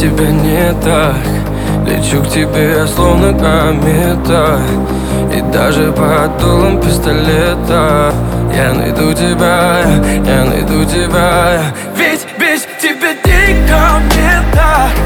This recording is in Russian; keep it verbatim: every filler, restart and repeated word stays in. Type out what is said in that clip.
тебя не так. Лечу к тебе, словно комета, и даже под дулом пистолета я найду тебя, я найду тебя. Ведь без тебя дико мне так.